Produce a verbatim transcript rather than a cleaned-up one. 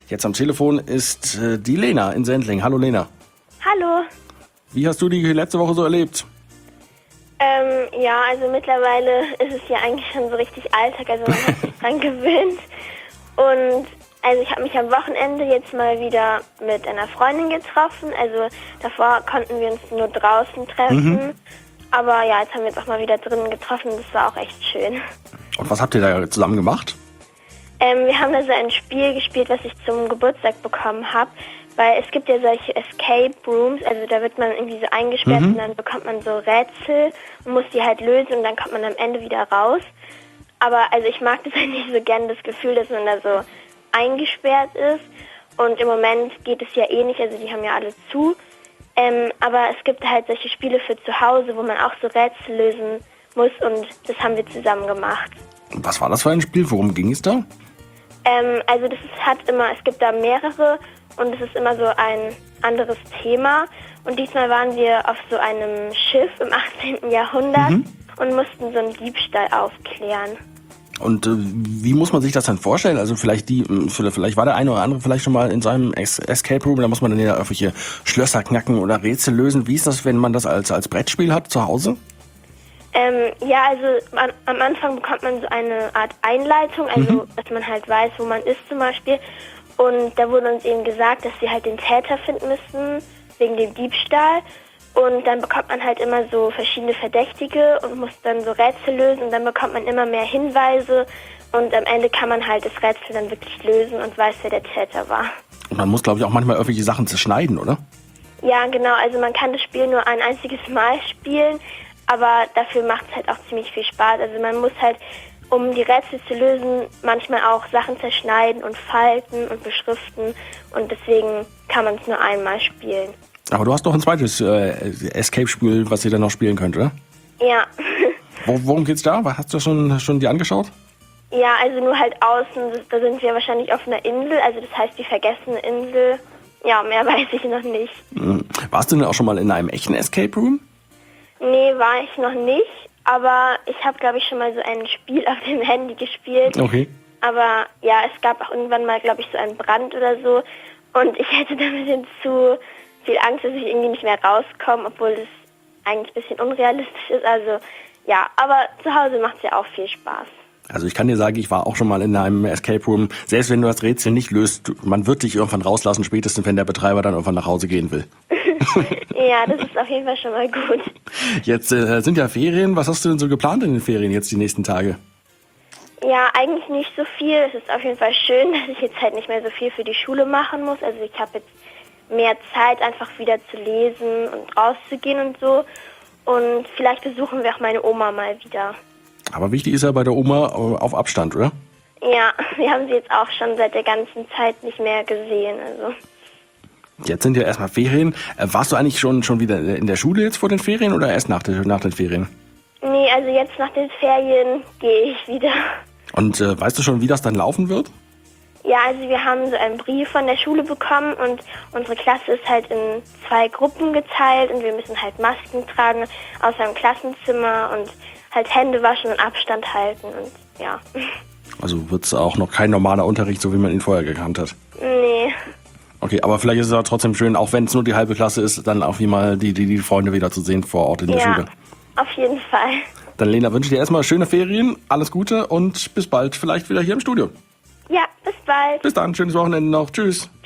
Jetzt am Telefon ist äh, die Lena in Sendling. Hallo Lena. Hallo. Wie hast du die letzte Woche so erlebt? Ähm, ja, also mittlerweile ist es ja eigentlich schon so richtig Alltag, also man hat sich dran gewöhnt. Und also ich habe mich am Wochenende jetzt mal wieder mit einer Freundin getroffen. Also davor konnten wir uns nur draußen treffen. Mhm. Aber ja, jetzt haben wir uns auch mal wieder drinnen getroffen. Das war auch echt schön. Und was habt ihr da zusammen gemacht? Ähm, wir haben da so ein Spiel gespielt, was ich zum Geburtstag bekommen habe. Weil es gibt ja solche Escape Rooms, also da wird man irgendwie so eingesperrt mhm. und dann bekommt man so Rätsel und muss die halt lösen und dann kommt man am Ende wieder raus. Aber also ich mag das halt nicht so gern, das Gefühl, dass man da so eingesperrt ist. Und im Moment geht es ja eh nicht, also die haben ja alle zu. Ähm, aber es gibt halt solche Spiele für zu Hause, wo man auch so Rätsel lösen muss und das haben wir zusammen gemacht. Was war das für ein Spiel? Worum ging es da? Ähm, also das ist, hat immer, es gibt da mehrere und es ist immer so ein anderes Thema. Und diesmal waren wir auf so einem Schiff im achtzehnten Jahrhundert mhm. und mussten so einen Diebstahl aufklären. Und äh, wie muss man sich das dann vorstellen? Also vielleicht die, vielleicht war der eine oder andere vielleicht schon mal in seinem Es- Escape Room, da muss man dann ja irgendwelche Schlösser knacken oder Rätsel lösen. Wie ist das, wenn man das als, als Brettspiel hat zu Hause? Ähm, ja, also an, am Anfang bekommt man so eine Art Einleitung, also mhm. dass man halt weiß, wo man ist zum Beispiel. Und da wurde uns eben gesagt, dass wir halt den Täter finden müssen, wegen dem Diebstahl. Und dann bekommt man halt immer so verschiedene Verdächtige und muss dann so Rätsel lösen. Und dann bekommt man immer mehr Hinweise. Und am Ende kann man halt das Rätsel dann wirklich lösen und weiß, wer der Täter war. Und man muss, glaube ich, auch manchmal irgendwelche Sachen zerschneiden, oder? Ja, genau. Also man kann das Spiel nur ein einziges Mal spielen. Aber dafür macht es halt auch ziemlich viel Spaß. Also man muss halt, um die Rätsel zu lösen, manchmal auch Sachen zerschneiden und falten und beschriften. Und deswegen kann man es nur einmal spielen. Aber du hast doch ein zweites äh, Escape-Spiel, was ihr dann noch spielen könnt, oder? Ja. Wo, worum geht's da? Hast du schon, schon dir angeschaut? Ja, also nur halt außen. Da sind wir wahrscheinlich auf einer Insel. Also das heißt die vergessene Insel. Ja, mehr weiß ich noch nicht. Warst du denn auch schon mal in einem echten Escape Room? Nee, war ich noch nicht, aber ich habe, glaube ich, schon mal so ein Spiel auf dem Handy gespielt. Okay. Aber ja, es gab auch irgendwann mal, glaube ich, so einen Brand oder so und ich hätte da ein bisschen zu viel Angst, dass ich irgendwie nicht mehr rauskomme, obwohl das eigentlich ein bisschen unrealistisch ist. Also ja, aber zu Hause macht es ja auch viel Spaß. Also ich kann dir sagen, ich war auch schon mal in einem Escape Room. Selbst wenn du das Rätsel nicht löst, man wird dich irgendwann rauslassen, spätestens wenn der Betreiber dann irgendwann nach Hause gehen will. Ja, das ist auf jeden Fall schon mal gut. Jetzt äh, sind ja Ferien. Was hast du denn so geplant in den Ferien jetzt die nächsten Tage? Ja, eigentlich nicht so viel. Es ist auf jeden Fall schön, dass ich jetzt halt nicht mehr so viel für die Schule machen muss. Also ich habe jetzt mehr Zeit, einfach wieder zu lesen und rauszugehen und so. Und vielleicht besuchen wir auch meine Oma mal wieder. Aber wichtig ist ja bei der Oma auf Abstand, oder? Ja, wir haben sie jetzt auch schon seit der ganzen Zeit nicht mehr gesehen. Also. Jetzt sind ja erstmal Ferien. Warst du eigentlich schon, schon wieder in der Schule jetzt vor den Ferien oder erst nach, der, nach den Ferien? Nee, also jetzt nach den Ferien gehe ich wieder. Und äh, weißt du schon, wie das dann laufen wird? Ja, also wir haben so einen Brief von der Schule bekommen und unsere Klasse ist halt in zwei Gruppen geteilt und wir müssen halt Masken tragen außer im Klassenzimmer und halt Hände waschen und Abstand halten und ja. Also wird es auch noch kein normaler Unterricht, so wie man ihn vorher gekannt hat? Nee. Okay, aber vielleicht ist es auch trotzdem schön, auch wenn es nur die halbe Klasse ist, dann auch wie mal die, die, die Freunde wieder zu sehen vor Ort in der ja, Schule. Auf jeden Fall. Dann Lena, wünsche ich dir erstmal schöne Ferien, alles Gute und bis bald, vielleicht wieder hier im Studio. Ja, bis bald. Bis dann, schönes Wochenende noch. Tschüss.